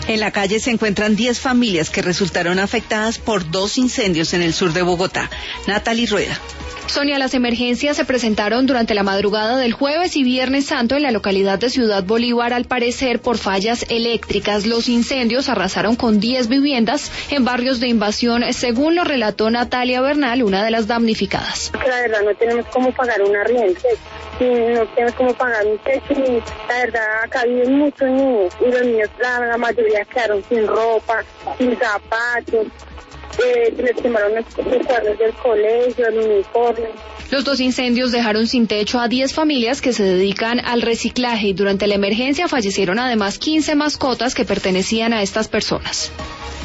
En la calle se encuentran 10 familias que resultaron afectadas por 2 incendios en el sur de Bogotá. Natalie Rueda. Sonia, las emergencias se presentaron durante la madrugada del jueves y viernes santo en la localidad de Ciudad Bolívar, al parecer por fallas eléctricas. Los incendios arrasaron con 10 viviendas en barrios de Invasión, según lo relató Natalia Bernal, una de las damnificadas. La verdad no tenemos cómo pagar un arriendo, no tenemos cómo pagar un techo, y la verdad acá viven muchos niños y los niños la mayoría quedaron sin ropa, sin zapatos. Les quemaron los cuadros del colegio, el uniforme. Los 2 incendios dejaron sin techo a 10 familias que se dedican al reciclaje y durante la emergencia fallecieron además 15 mascotas que pertenecían a estas personas.